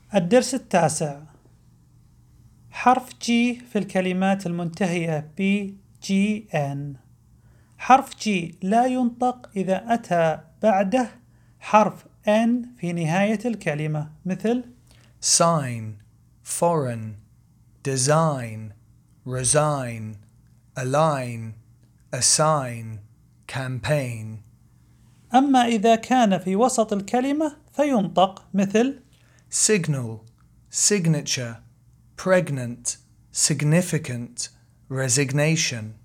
الدرس التاسع. حرف G في الكلمات المنتهية ب GN. حرف G لا ينطق إذا أتى بعده حرف N في نهاية الكلمة، مثل sign, foreign, design, resign, align, assign, campaign. أما إذا كان في وسط الكلمة فينطق، مثل signal, signature, pregnant, significant, resignation.